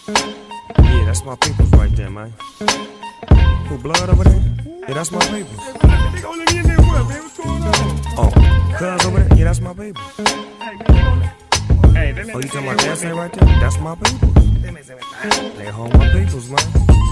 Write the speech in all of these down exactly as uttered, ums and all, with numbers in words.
Yeah, that's my peoples right there, man. Who, Blood over there? Yeah, that's my peoples. Oh, Cuz over there? Yeah, that's my people. Oh, you talking about that thing right there? That's my people. They hold my peoples, man.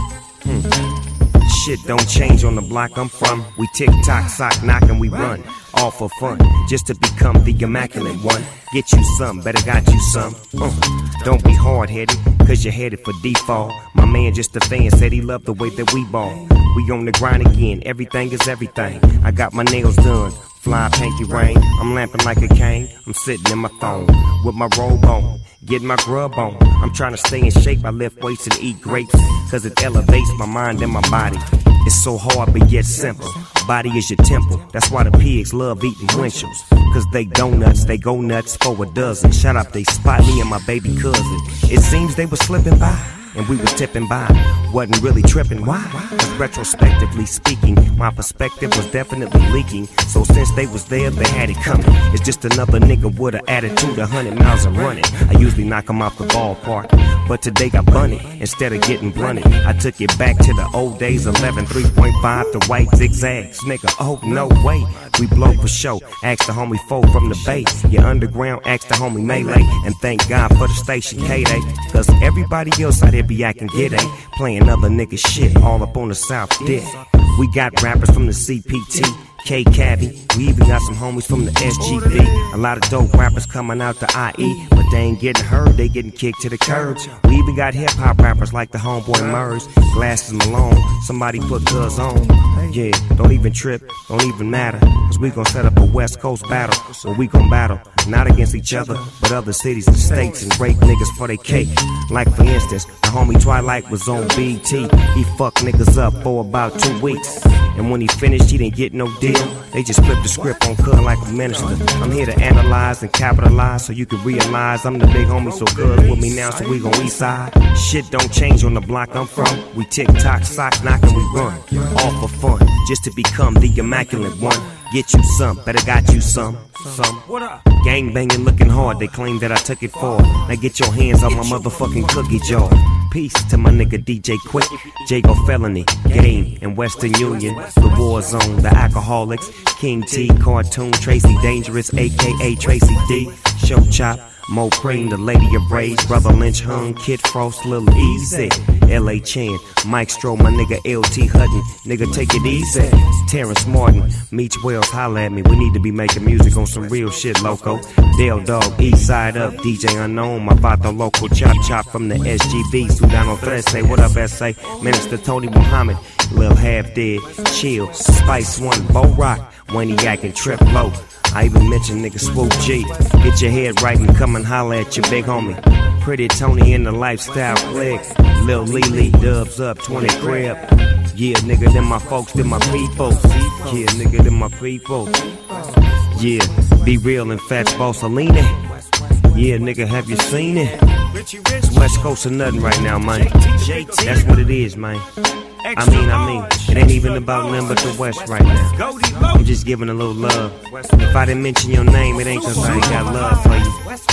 Hmm. Shit don't change on the block I'm from. We tick-tock, sock knock, and we run. All for fun, just to become the immaculate one. Get you some, better got you some. Uh, don't be hard-headed, cause you're headed for default. My man just a fan, said he loved the way that we ball. We on the grind again, everything is everything. I got my nails done, fly pinky rain. I'm lamping like a cane, I'm sitting in my phone with my robe on, getting my grub on. I'm trying to stay in shape, I lift weights and eat grapes, cause it elevates my mind and my body. It's so hard but yet simple. Body is your temple. That's why the pigs love eating winchels. Cause they donuts, they go nuts for a dozen. Shut up, they spot me and my baby cousin. It seems they was slipping by, and we was tipping by. Wasn't really tripping, why? Cause retrospectively speaking, my perspective was definitely leaking. So since they was there, they had it coming. It's just another nigga with an attitude, a hundred miles and running. I usually knock them off the ballpark, but today got bunted. Instead of getting blunted, I took it back to the old days. Eleven, three point five, the white zigzags. Nigga, oh no way, we blow for show. Ask the homie foe from the bay. Your underground, ask the homie Melee. And thank God for the station K-Day. Cause everybody else out here be acting giddy, playing other nigga shit all up on the South Dick. We got rappers from the C P T, K-Cabby. We even got some homies from the S G V. A lot of dope rappers coming out the I E, but they ain't getting heard, they getting kicked to the curb. We even got hip-hop rappers like the homeboy Murs, Glasses Malone, somebody put Cuz on. Yeah, don't even trip, don't even matter, cause we gon' set up a West Coast battle, where we gon' battle, not against each other, but other cities and states, and break niggas for they cake. Like for instance, the homie Twilight was on B T. He fucked niggas up for about two weeks, and when he finished, he didn't get no deal. They just flipped the script on Cuz like a minister. I'm here to analyze and capitalize so you can realize I'm the big homie, so Cuz with me now, so we gon' east side. Shit don't change on the block I'm from. We tick-tock, sock knock, and we run. All for fun, just to become the immaculate one. Get you some, better got you some, some. What up? Gang banging looking hard, they claim that I took it for. Now get your hands off my motherfucking cookie jar. Peace to my nigga D J Quick, Jago Felony, Game, and Western Union, the War Zone, the Alcoholics, King T, Cartoon, Tracy Dangerous, aka Tracy D, Show Chop, Mo Cream, the Lady of Rage, Brother Lynch Hung, Kid Frost, Lil Easy, L A Chan, Mike Stroh, my nigga L T Hutton, nigga take it easy, Terrence Martin, Meech Wells, holla at me, we need to be making music on some real shit, loco. Dale Dog, East Side Up, D J Unknown, my vato local, Chop Chop from the S G B, Sudano Threat, say what up S A, Minister Tony Muhammad, Lil Half Dead, Chill, Spice One, Bo Rock, Waniac and Trip Low. I even mentioned nigga Swoop G. Get your head right and come and holla at your big homie. Pretty Tony in the lifestyle click. Lil Lily, Dubs Up, twenty Crib. Yeah, nigga, them my folks, them my people. Yeah, nigga, them my people. Yeah, Be Real and Fats Bossalini. Yeah, nigga, have you seen it? It's West Coast or nothing right now, man. That's what it is, man. I mean, I mean, it ain't even about nothing but the West right now. I'm just giving a little love. If I didn't mention your name, it ain't cause I ain't got love for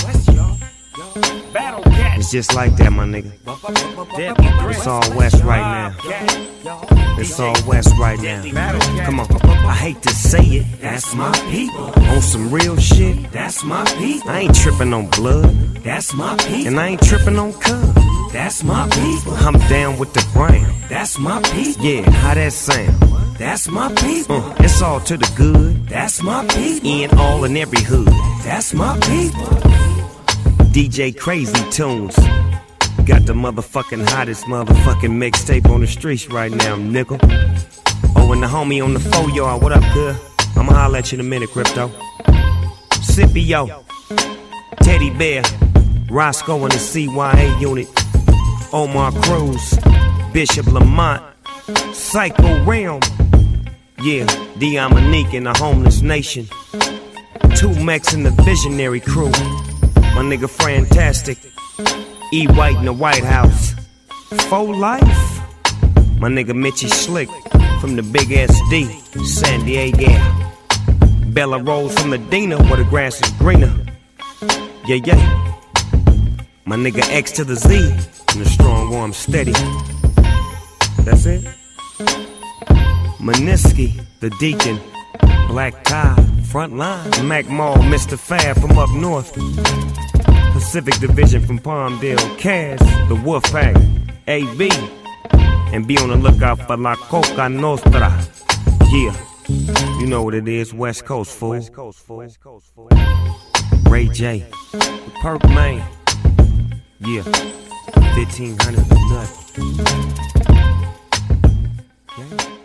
you. It's just like that, my nigga. It's all West right now. It's all West right now. Come on, I hate to say it, that's my people. On some real shit, that's my people. I ain't tripping on blood, that's my people. And I ain't tripping on Cuz, that's my people. I'm down with the brand, that's my people. Yeah, how that sound? That's my people. Uh, it's all to the good, that's my people. In all and every hood, that's my people. D J Crazy Tunes. Got the motherfucking hottest motherfucking mixtape on the streets right now, nickel. Oh, and the homie on the four yard, what up, good? I'ma holler at you in a minute, Crypto. Scipio, Teddy Bear, Roscoe and the C Y A unit, Omar Cruz, Bishop Lamont, Psycho Realm. Yeah, Dion Monique and the Homeless Nation. Two Mex and the Visionary Crew. My nigga Fantastic, E White in the White House. For life. My nigga Mitchie Slick from the Big S D, San Diego. Bella Rose from Medina where the grass is greener. Yeah, yeah. My nigga X to the Z, and the strong arm steady. That's it. Maniski, the deacon, black tie, front line. Mac Mall, Mister Fab from up north. Pacific Division from Palmdale, Cass, the Wolfpack, A B. And be on the lookout for La Coca Nostra. Yeah, you know what it is, West Coast, fool. Ray J, the Perk Man. Yeah, fifteen hundred or nothing. Yeah.